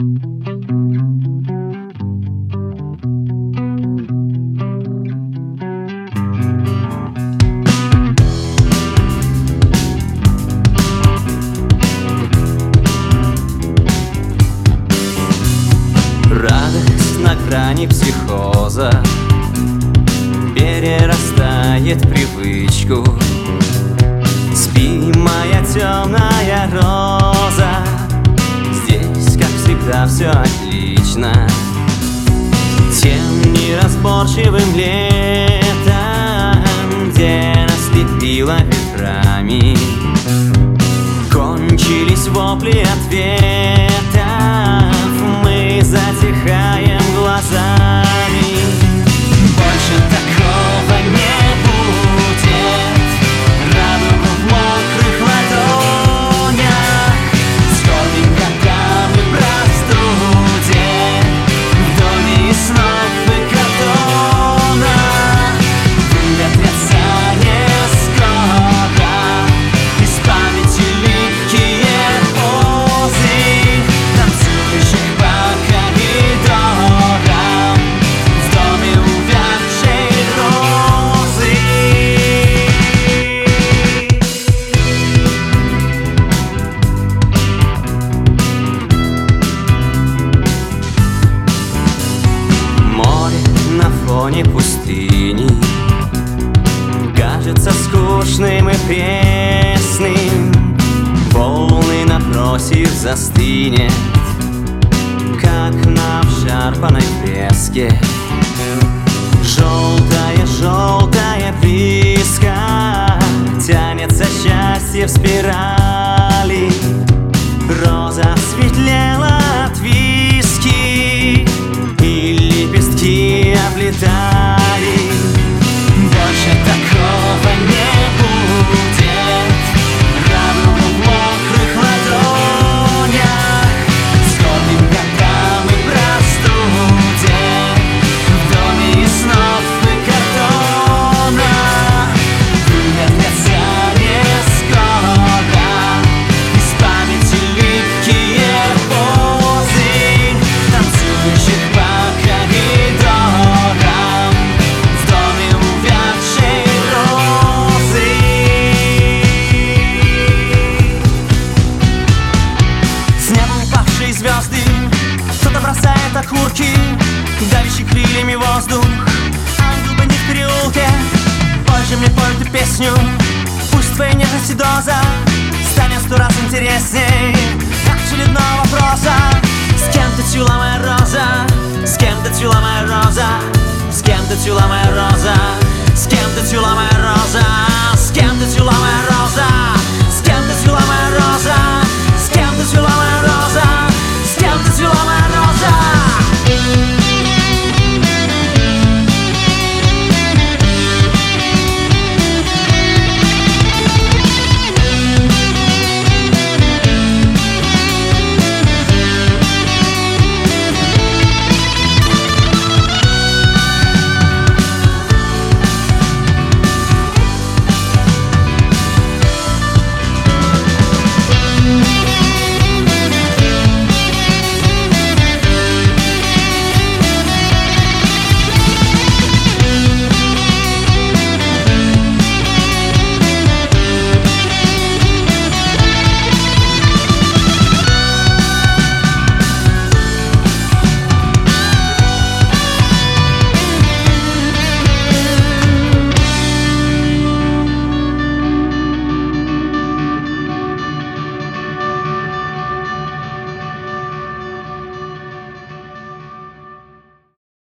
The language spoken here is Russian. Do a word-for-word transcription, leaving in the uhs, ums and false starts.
Радость на грани психоза перерастает в привычку. Спи, моя темная роза, здесь, как всегда, все отлично. Тем неразборчивым летом, где нас лепило ветрами, кончились вопли ответов, мы затихаем глазами. Больше такого не будет, радугу в мокрых ладонях. Вспомним, когда мы в простуде, в доме из снов и картона. Выветрятся не скоро из памяти липкие позы танцующих по коридорам в доме увядшей розы. Море на фоне пустыни кажется скучным и пресным. Волны напротив застынет, как на обшарпанной фреске. Желтая, желтая близко тянется счастье в спирали. Роза светлела от виски, и лепестки облетали. Больше такого не будет, радугу в мокрых ладонях. Вспомним, когда мы в простуде, в доме из снов и картона. Выветрятся не скоро из памяти липкие позы танцующих по коридорам в доме увядшей розы. С неба упавшие звезды, кто-то бросает окурки, давящий крыльями воздух. Ангел бандит в переулке, пой же мне, пой эту песню. Пусть твоей нежности доза станет сто раз интересней очередного вопроса. С кем ты цвела, моя роза? С кем ты цвела, моя роза? С кем ты цвела, моя роза? С кем ты цвела, моя роза?